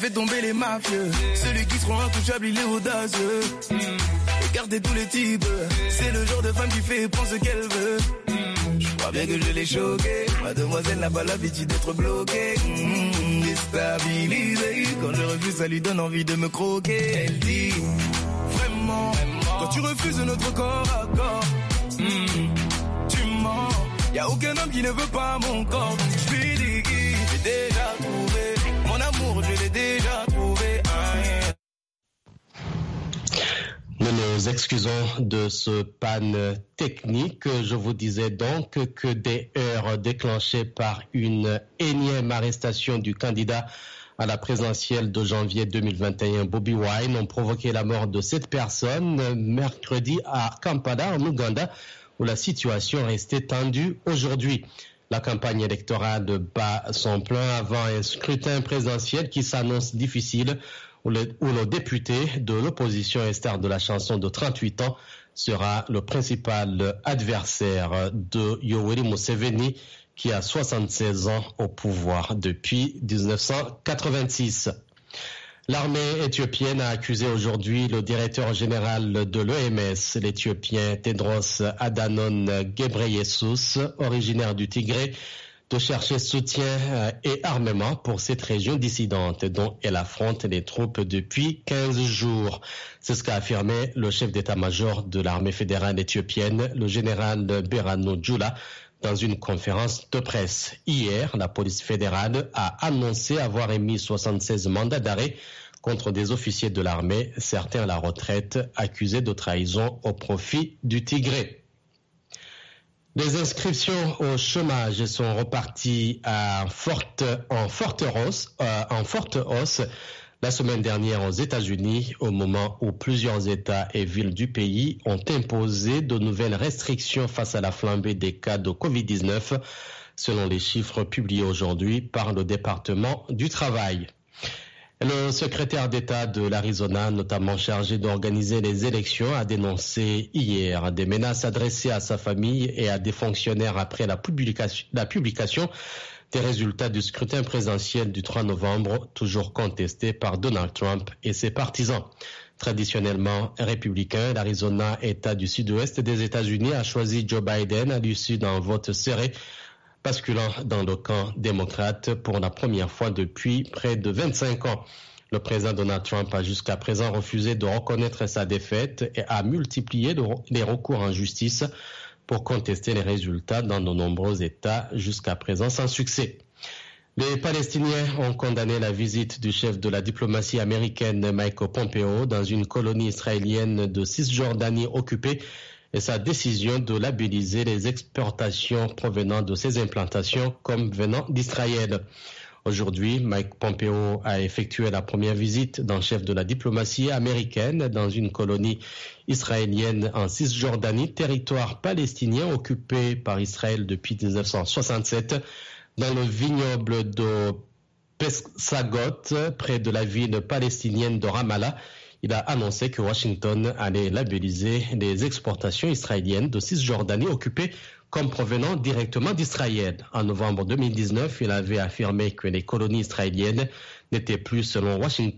fait tomber les mafieux. Celui qui se rend intouchable, il est audacieux. Regardez tous les types, c'est le genre de femme qui fait prendre ce qu'elle veut. Je crois bien que je l'ai choquée. Mademoiselle n'a pas l'habitude d'être bloquée. Déstabilisée. Quand je refuse, ça lui donne envie de me croquer. Elle dit, vraiment, quand tu refuses notre corps à corps, tu mens. Y'a aucun homme qui ne veut pas mon corps. Donc je lui dis, j'ai déjà trouvé mon amour, je l'ai déjà trouvé. Nous nous excusons de ce panne technique. Je vous disais donc que des heurts déclenchés par une énième arrestation du candidat à la présidentielle de janvier 2021, Bobi Wine, ont provoqué la mort de 7 personnes mercredi à Kampala, en Ouganda, où la situation restait tendue aujourd'hui. La campagne électorale bat son plein avant un scrutin présidentiel qui s'annonce difficile, où le député de l'opposition Esther de la Chanson de 38 ans sera le principal adversaire de Yoweri Museveni, qui a 76 ans au pouvoir depuis 1986. L'armée éthiopienne a accusé aujourd'hui le directeur général de l'OMS, l'Éthiopien Tedros Adhanom Ghebreyesus, originaire du Tigré, de chercher soutien et armement pour cette région dissidente dont elle affronte les troupes depuis 15 jours. C'est ce qu'a affirmé le chef d'état-major de l'armée fédérale éthiopienne, le général Birhanu Jula, dans une conférence de presse. Hier, la police fédérale a annoncé avoir émis 76 mandats d'arrêt contre des officiers de l'armée, certains à la retraite, accusés de trahison au profit du Tigré. Les inscriptions au chômage sont reparties en forte hausse la semaine dernière aux États-Unis, au moment où plusieurs États et villes du pays ont imposé de nouvelles restrictions face à la flambée des cas de Covid-19, selon les chiffres publiés aujourd'hui par le département du travail. Le secrétaire d'État de l'Arizona, notamment chargé d'organiser les élections, a dénoncé hier des menaces adressées à sa famille et à des fonctionnaires après la publication des résultats du scrutin présidentiel du 3 novembre, toujours contesté par Donald Trump et ses partisans. Traditionnellement républicain, l'Arizona, État du sud-ouest des États-Unis, a choisi Joe Biden à l'issue d'un vote serré, basculant dans le camp démocrate pour la première fois depuis près de 25 ans. Le président Donald Trump a jusqu'à présent refusé de reconnaître sa défaite et a multiplié les recours en justice pour contester les résultats dans de nombreux États, jusqu'à présent sans succès. Les Palestiniens ont condamné la visite du chef de la diplomatie américaine Mike Pompeo dans une colonie israélienne de Cisjordanie occupée et sa décision de labelliser les exportations provenant de ces implantations comme venant d'Israël. Aujourd'hui, Mike Pompeo a effectué la première visite d'un chef de la diplomatie américaine dans une colonie israélienne en Cisjordanie, territoire palestinien occupé par Israël depuis 1967, dans le vignoble de Pessagot, près de la ville palestinienne de Ramallah. Il a annoncé que Washington allait labelliser les exportations israéliennes de Cisjordanie occupées comme provenant directement d'Israël. En novembre 2019, il avait affirmé que les colonies israéliennes n'étaient plus, selon Washington,